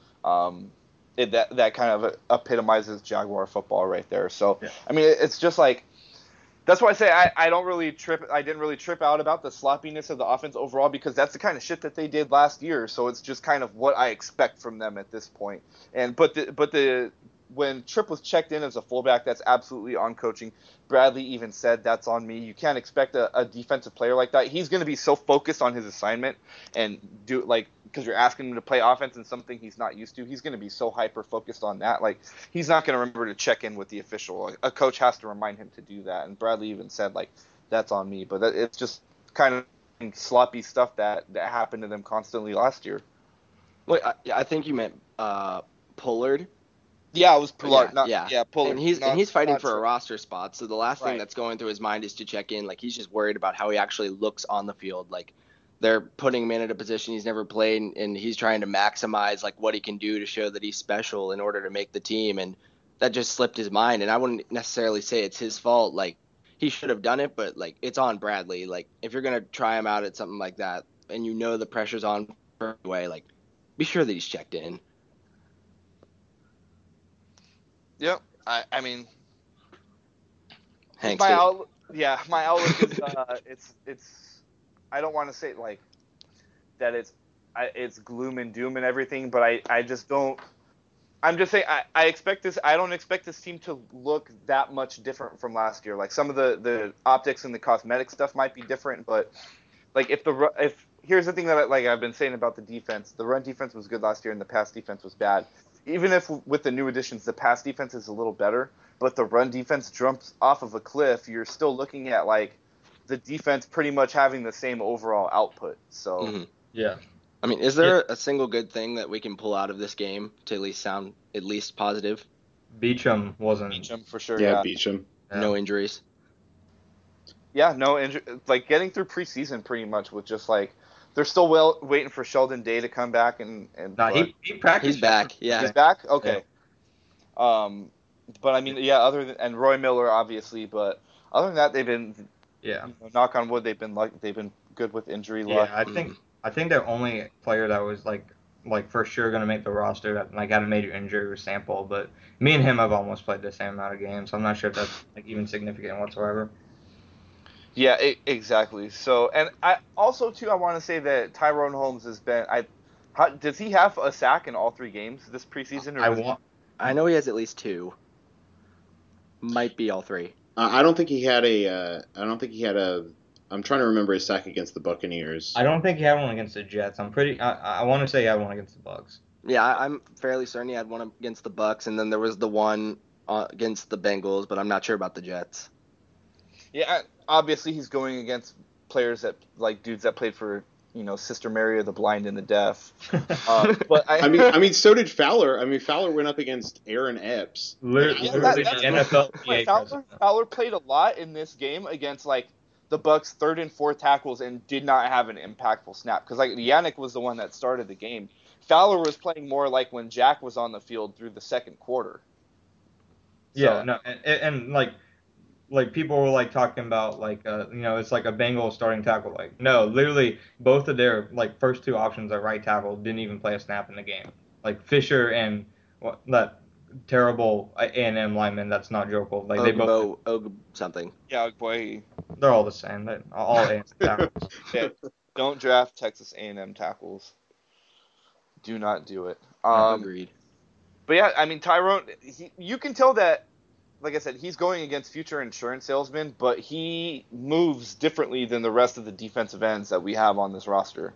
A: That kind of epitomizes Jaguar football right there. So yeah. I mean, it's just like. That's why I say I didn't really trip out about the sloppiness of the offense overall, because that's the kind of shit that they did last year. So it's just kind of what I expect from them at this point. But when Tripp was checked in as a fullback, that's absolutely on coaching. Bradley even said that's on me. You can't expect a defensive player like that. He's going to be so focused on his assignment and because you're asking him to play offense in something he's not used to. He's going to be so hyper focused on that. Like, he's not going to remember to check in with the official. A coach has to remind him to do that. And Bradley even said, like, that's on me. But it's just kind of sloppy stuff that happened to them constantly last year.
B: Wait, I think you meant Pollard.
A: Yeah, it was Pollard.
B: Pollard. And he's fighting for a roster spot. So the last thing
A: Right.
B: that's going through his mind is to check in. Like, he's just worried about how he actually looks on the field. Like, they're putting him in a position he's never played, and he's trying to maximize like what he can do to show that he's special in order to make the team. And that just slipped his mind. And I wouldn't necessarily say it's his fault. Like, he should have done it, but like, it's on Bradley. Like, if you're gonna try him out at something like that, and you know the pressure's on anyway, like, be sure that he's checked in.
A: Yep. I mean,
B: Hank,
A: my outlook is it's I don't want to say like that it's gloom and doom and everything, but I just don't. I'm just saying I expect this. I don't expect this team to look that much different from last year. Like, some of the optics and the cosmetic stuff might be different, but like if here's the thing that I've been saying about the defense. The run defense was good last year, and the pass defense was bad. Even if with the new additions, the pass defense is a little better, but the run defense jumps off of a cliff, you're still looking at like the defense pretty much having the same overall output. So
C: Yeah.
B: I mean, is there a single good thing that we can pull out of this game to at least sound at least positive?
C: Beachum wasn't.
A: Beachum for sure.
D: Yeah,
A: Yeah.
D: Beachum.
C: Yeah.
B: No injuries.
A: Yeah, no injury. Like, getting through preseason pretty much with just like they're still waiting for Sheldon Day to come back and
C: Nah, he practiced.
B: He's back. Yeah.
A: he's back. Okay. But I mean, yeah. And Roy Miller obviously, but other than that, they've been knock on wood, they've been good with injury luck.
C: Yeah, I think the only player that was like for sure going to make the roster that like had a major injury was Sample, but me and him have almost played the same amount of games, so I'm not sure if that's like even significant whatsoever.
A: Yeah, exactly. So, and I also too, I want to say that Tyrone Holmes has been. Does he have a sack in all 3 games this preseason, or
C: I
A: does he?
C: want.
B: I know he has at least 2. Might be all 3.
D: I don't think he had a. I don't think he had a. I'm trying to remember his sack against the Buccaneers.
C: I don't think he had one against the Jets. I want to say he had one against the Bucks.
B: Yeah, I'm fairly certain he had one against the Bucks, and then there was the one against the Bengals, but I'm not sure about the Jets.
A: Yeah, obviously he's going against players that like dudes that played for Sister Mary of the Blind and the Deaf. But
D: I mean, so did Fowler. I mean, Fowler went up against Aaron Epps.
C: Literally,
A: that's
C: the NFL
A: Wait,
C: PA president.
A: Fowler played a lot in this game against like the Bucks' 3rd and 4th tackles and did not have an impactful snap because like Yannick was the one that started the game. Fowler was playing more like when Jack was on the field through the 2nd quarter.
C: Yeah, no, and like people were like talking about like it's like a Bengals starting tackle. Like no, literally both of their like first 2 options at right tackle didn't even play a snap in the game. Like Fisher and that terrible A&M lineman. That's not Joe Cole. Like they both.
B: Something.
A: Yeah, boy.
C: They're all the same. They're all A&M tackles.
A: Yeah, don't draft Texas A&M tackles. Do not do it.
B: Agreed.
A: But yeah, I mean Tyrone. You can tell that. Like I said, he's going against future insurance salesmen, but he moves differently than the rest of the defensive ends that we have on this roster.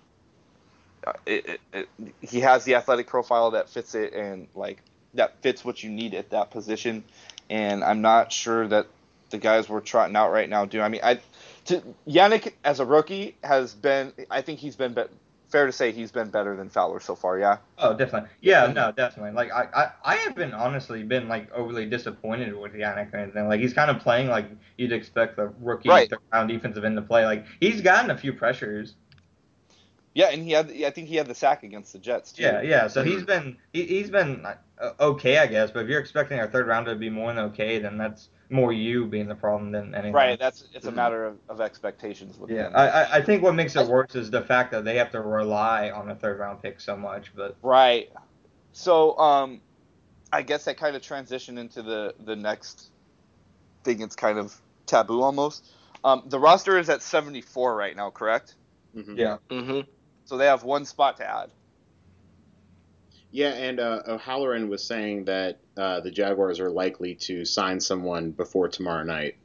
A: He has the athletic profile that fits it, and like that fits what you need at that position. And I'm not sure that the guys we're trotting out right now do. I mean, Yannick as a rookie has been. I think he's been fair to say he's been better than Fowler so far. Yeah.
C: Oh, definitely. Yeah, no, definitely. Like I haven't honestly been like overly disappointed with Yannick or anything. Like he's kind of playing like you'd expect the rookie third round defensive end to play. Like he's gotten a few pressures.
A: Yeah, and I think he had the sack against the Jets too.
C: Yeah. So he's been okay, I guess. But if you're expecting our 3rd rounder to be more than okay, then that's more you being the problem than anything.
A: Right. It's a matter of expectations with him.
C: I think what makes it worse is the fact that they have to rely on a 3rd round pick so much. But
A: right. So I guess that kind of transitioned into the next thing. It's kind of taboo almost. The roster is at 74 right now, correct?
D: Mm-hmm.
C: Yeah.
B: Mm-hmm.
A: So they have 1 spot to add.
D: Yeah, and O'Halloran was saying that the Jaguars are likely to sign someone before tomorrow night.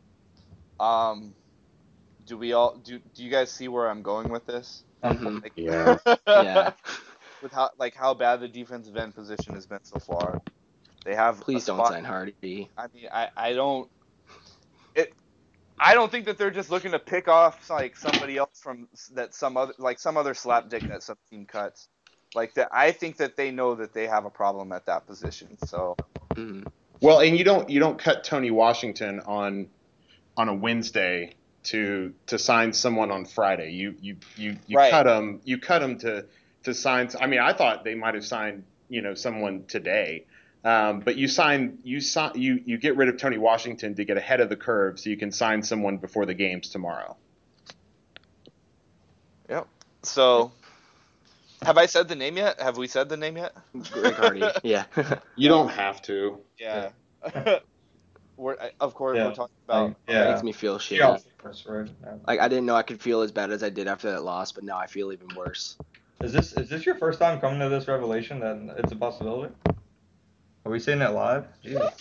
A: Do you guys see where I'm going with this?
B: Mm-hmm.
A: Like,
D: Yeah.
B: Yeah.
A: With how bad the defensive end position has been so far. They have
B: Please don't sign Hardy.
A: I mean, I don't think that they're just looking to pick off like somebody else from that some other slapdick that some team cuts. Like that, I think that they know that they have a problem at that position. So,
D: Well, and you don't cut Tony Washington on a Wednesday to sign someone on Friday. You
A: Right.
D: cut him to sign. I mean, I thought they might have signed someone today. But you get rid of Tony Washington to get ahead of the curve so you can sign someone before the games tomorrow.
A: yep. So, have I said the name yet? Have we said the name yet?
B: Greg Hardy. Yeah.
D: You don't have to.
A: Yeah. We're talking about.
B: It makes me feel shitty.
C: Yeah.
B: Like I didn't know I could feel as bad as I did after that loss, but now I feel even worse.
C: Is this your first time coming to this revelation that it's a possibility? Are we seeing that live? Jesus.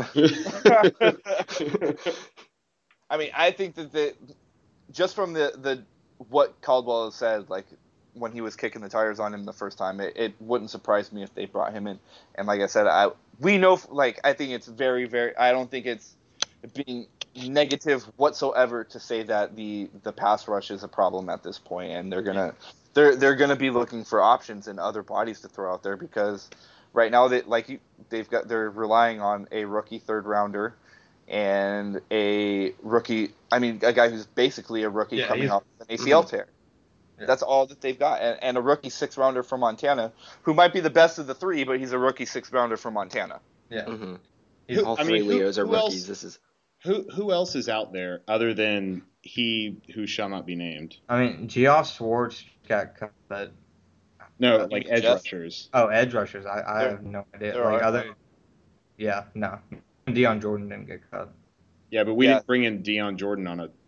A: I mean, I think that just from the what Caldwell has said, like when he was kicking the tires on him the first time, it wouldn't surprise me if they brought him in. And like I said, we know, like I think it's very, very. I don't think it's being negative whatsoever to say that the pass rush is a problem at this point, and they're gonna be looking for options and other bodies to throw out there because right now they're relying on a rookie 3rd rounder and a guy who's basically a rookie coming off an ACL tear. Yeah. That's all that they've got, and a rookie 6th rounder from Montana, who might be the best of the 3, but he's a rookie 6th rounder from Montana.
C: Yeah.
B: Mm-hmm. All 3 Leos are rookies. This is
D: who else is out there other than he who shall not be named?
C: I mean, Geoff Schwartz got cut, but
D: no, like edge rushers.
C: Oh, edge rushers. I have no idea. Like other. Yeah, no. Deion Jordan didn't get cut.
D: Yeah, but we didn't bring in Deion Jordan on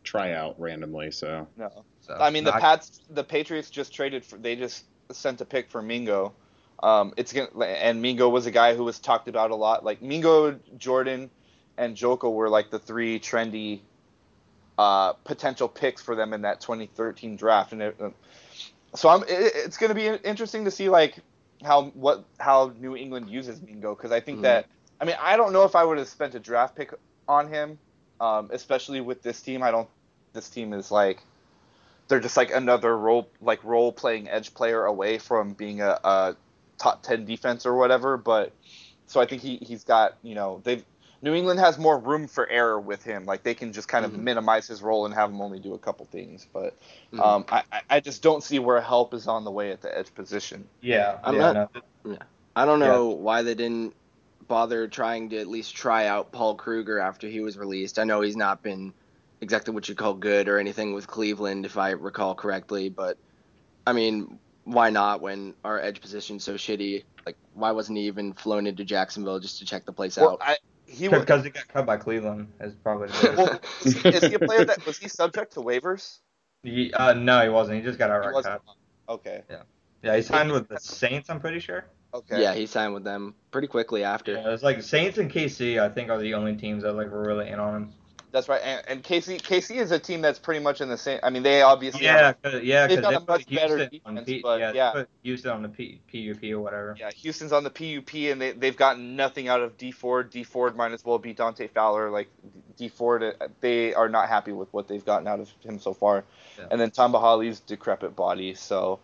D: try out randomly. So
A: No.
C: So,
A: I mean,
C: no,
A: the Patriots just they just sent a pick for Mingo. And Mingo was a guy who was talked about a lot. Like Mingo, Jordan, and Joko were like the three trendy potential picks for them in that 2013 draft. And so it's going to be interesting to see like how New England uses Mingo, because I think that, I mean, I don't know if I would have spent a draft pick on him, especially with this team. This team is like, they're just like another role playing edge player away from being a top 10 defense or whatever. But so I think he's got, New England has more room for error with him. Like they can just kind of minimize his role and have him only do a couple things. But I just don't see where help is on the way at the edge position.
B: I don't know why they didn't bother trying to at least try out Paul Kruger after he was released. I know he's not been exactly what you call good or anything with Cleveland, if I recall correctly. But, I mean, why not when our edge position's so shitty? Like, why wasn't he even flown into Jacksonville just to check the place out?
C: Because he got cut by Cleveland is probably the
A: is he a player that was he subject to waivers?
C: No, he wasn't. He just got outright cut.
A: Okay.
C: Yeah, he signed with the Saints, I'm pretty sure.
A: Okay.
B: Yeah, he signed with them pretty quickly after.
C: Yeah, it's like Saints and KC, I think, are the only teams that like were really in on him.
A: That's right, and KC is a team that's pretty much in the same. I mean, they obviously
C: they've
A: got a much better defense,
C: they put Houston on the PUP or whatever.
A: Yeah, Houston's on the PUP, and they've gotten nothing out of D Ford. D Ford might as well be Dante Fowler. Like D Ford, they are not happy with what they've gotten out of him so far. Yeah. And then Tamba Hali's decrepit body. So,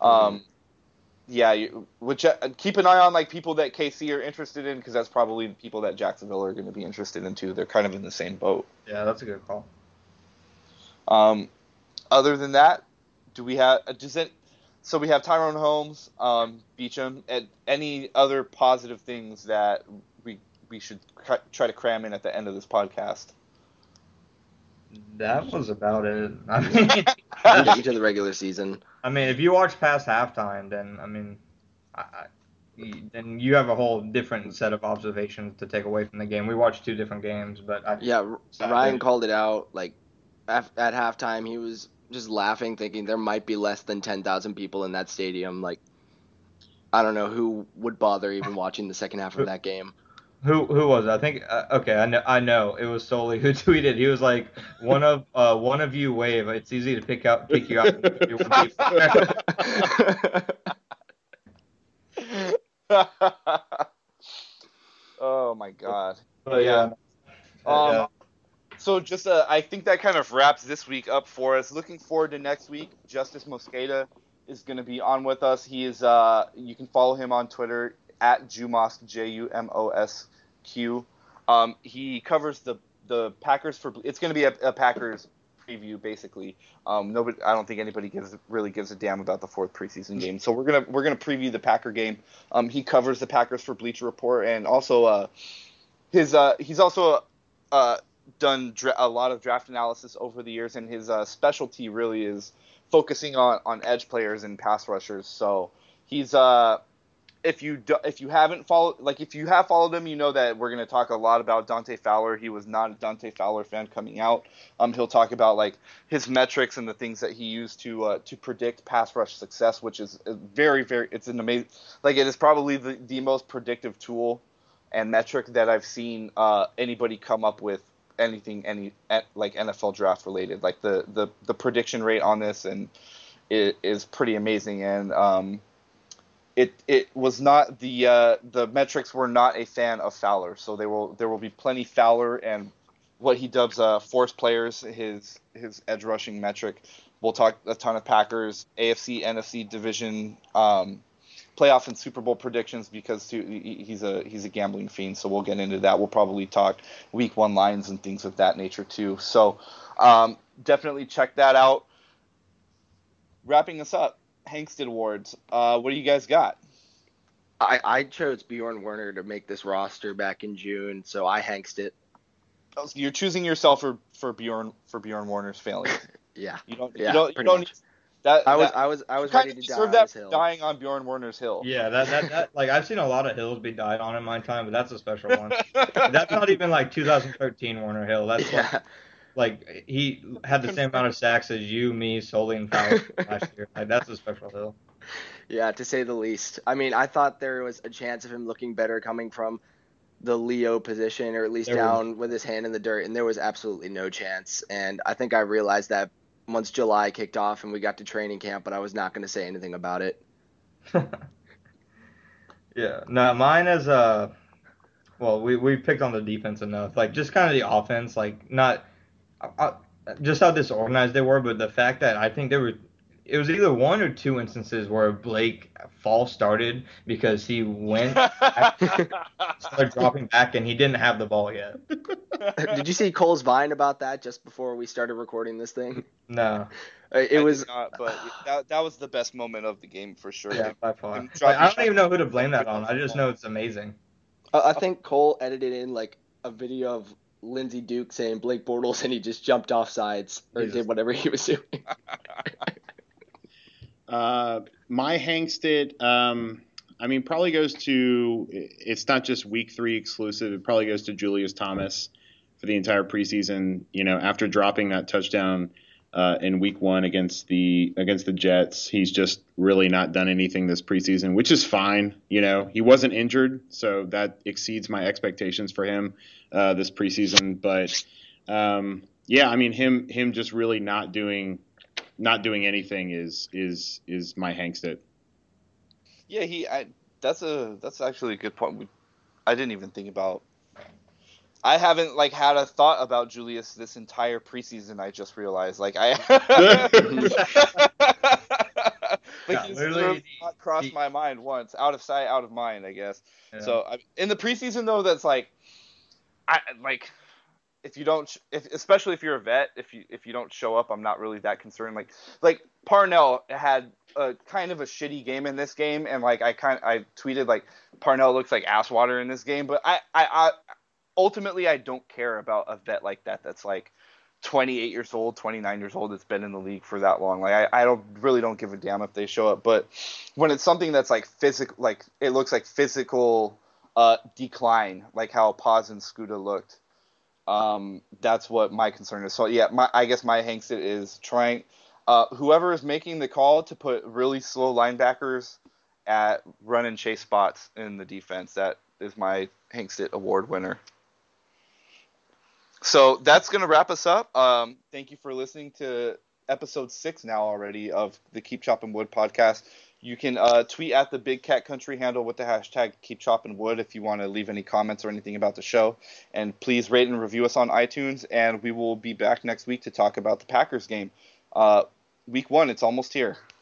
A: keep an eye on like people that KC are interested in, because that's probably people that Jacksonville are going to be interested in too. They're kind of in the same boat.
C: Yeah, that's a good call.
A: Other than that, we have Tyrone Holmes, Beachum, and any other positive things that we should try to cram in at the end of this podcast?
C: That was about it. I mean,
B: into the regular season.
C: I mean, if you watch past halftime, then then you have a whole different set of observations to take away from the game. We watched two different games, but
B: Ryan called it out. Like at halftime, he was just laughing, thinking there might be less than 10,000 people in that stadium. Like, I don't know who would bother even watching the second half of that game.
C: Who was it? I think I know it was Solly who tweeted. He was like, one of you wave. It's easy to pick you out.
A: Oh my God.
C: But
A: So just I think that kind of wraps this week up for us. Looking forward to next week. Justice Mosqueda is going to be on with us. He is you can follow him on Twitter at Jumosq, Jumosq. He covers the Packers it's going to be a Packers preview basically. I don't think anybody really gives a damn about the fourth preseason game. So we're gonna preview the Packer game. He covers the Packers for Bleacher Report, and also he's also done a lot of draft analysis over the years, and his specialty really is focusing on edge players and pass rushers. So he's if you have followed him, you know that we're going to talk a lot about Dante Fowler. He was not a Dante Fowler fan coming out. He'll talk about like his metrics and the things that he used to predict pass rush success, which is very, very, it's an amazing, like it is probably the most predictive tool and metric that I've seen anybody come up with anything like NFL draft related. Like the prediction rate on this and it is pretty amazing. And It was not the metrics were not a fan of Fowler, so there will be plenty Fowler and what he dubs force players, his edge rushing metric. We'll talk a ton of Packers, AFC, NFC division, playoff and Super Bowl predictions, because he's a gambling fiend, so we'll get into that. We'll probably talk week 1 lines and things of that nature too. So definitely check that out. Wrapping us up. Hanksted Awards. What do you guys got?
B: I chose Bjorn Werner to make this roster back in June, so I Hanksed it.
A: Oh, so you're choosing yourself for Bjorn Werner's failure.
B: Yeah.
A: You don't need that.
B: I was ready to die on this hill.
A: Dying on Bjorn Werner's hill.
C: Yeah, that like I've seen a lot of hills be died on in my time, but that's a special one. That's not even like 2013 Werner Hill. That's like Like he had the same amount of sacks as you, me, Sully, and Fowler last year. Like that's a special hill.
B: Yeah, to say the least. I mean, I thought there was a chance of him looking better coming from the Leo position, or at least
C: There was-
B: down with his hand in the dirt, and there was absolutely no chance. And I think I realized that once July kicked off and we got to training camp, but I was not going to say anything about it.
C: Yeah. No, mine is well, we picked on the defense enough. Like just kind of the offense, like not just how disorganized they were, but the fact that I think it was either one or two instances where Blake false started because he went started dropping back and he didn't have the ball yet.
B: Did you see Cole's Vine about that just before we started recording this thing?
C: No.
B: It
A: I
B: was
A: did not, but that was the best moment of the game for sure.
C: Yeah, by far.
A: Him
C: Like,
A: dropping
C: I don't
A: back
C: even know who to blame that
A: quick
C: on. I just know it's amazing.
B: I think Cole edited in like a video of Lindsey Duke saying Blake Bortles, and he just jumped off sides or
C: Jesus.
B: did whatever he was doing.
D: My Hankstead, I mean, probably goes to. It's not just Week 3 exclusive. It probably goes to Julius Thomas for the entire preseason. You know, after dropping that touchdown in Week 1 against the Jets, he's just really not done anything this preseason, which is fine. You know, he wasn't injured, so that exceeds my expectations for him this preseason. But yeah, I mean, him just really not doing anything is my Hankstead.
A: Yeah, that's actually a good point. I didn't even think about. I haven't like had a thought about Julius this entire preseason. I just realized like
C: Yeah,
A: he's
C: literally,
A: literally not crossed my mind once. Out of sight, out of mind, I guess.
C: Yeah.
A: So in the preseason though, that's like, I like. If you don't, especially if you're a vet, if you don't show up, I'm not really that concerned. Like Parnell had a kind of a shitty game in this game, and like I tweeted like Parnell looks like ass water in this game, but I ultimately I don't care about a vet like that. That's like 28 years old, 29 years old. That's been in the league for that long. Like I don't give a damn if they show up. But when it's something that's like physical, like it looks like physical decline, like how Paz and Scuda looked. That's what my concern is. So yeah, I guess my Hankstead is trying. Whoever is making the call to put really slow linebackers at run and chase spots in the defense, that is my Hankstead award winner. So that's gonna wrap us up. Thank you for listening to episode 6 now already of the Keep Chopping Wood podcast. You can tweet at the Big Cat Country handle with the hashtag Keep Chopping Wood if you want to leave any comments or anything about the show. And please rate and review us on iTunes. And we will be back next week to talk about the Packers game. Week 1, it's almost here.